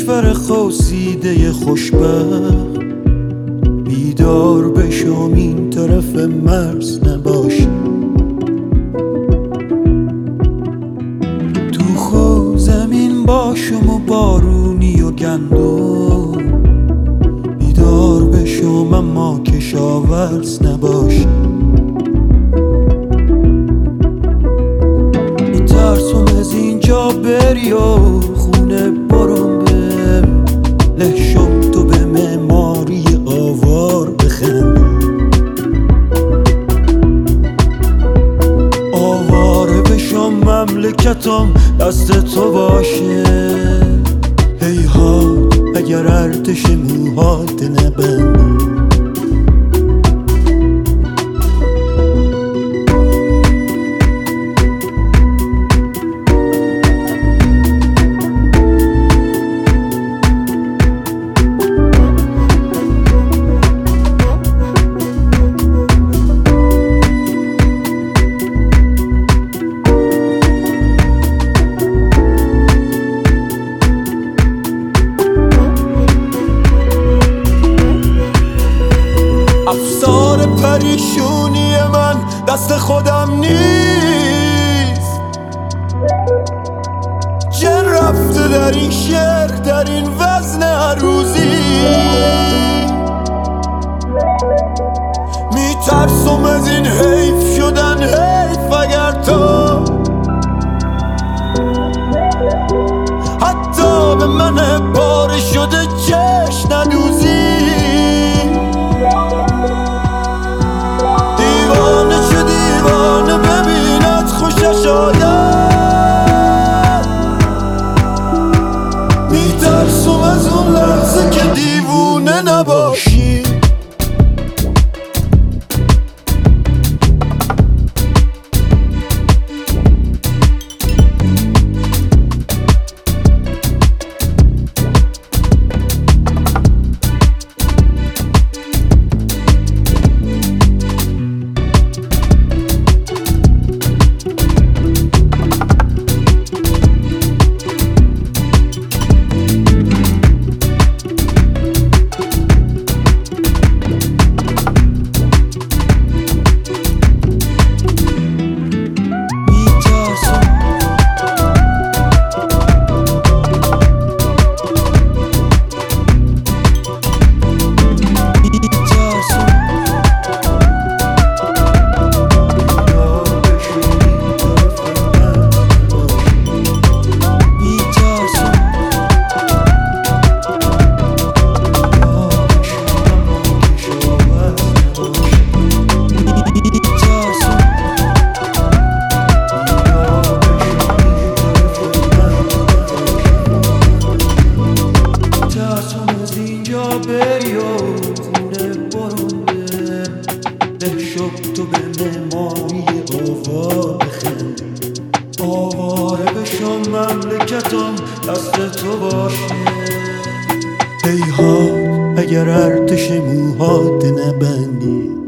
کشور خواسیده خوشبخت، بیدار بشم این طرف مرز نباشی. تو خو زمین باشم و بارونی و گندم، بیدار بشم اما کشاورز نباشی. میترسم از اینجا بری و خونه برم به لحشم، تو به معماری آوار بخند. آواره بشم مملکتم دست تو باشه، هیهات اگر ارتش موهات نبندی. افسار پریشونی من دست خودم نیست، چه رفته در این شعر در این وزن عروضی. میترسم از این حیف شدن، حیف اگر تو حتی به من پاره شده چشم ندوزی. میترسم از اون لحظه که دیوونه نباشی. بری و خونه برم به لحشم، تو به معماری آوار بخند. آواره بشم مملکتم دست تو باشه، هیهات اگر ارتش موهات نبندی.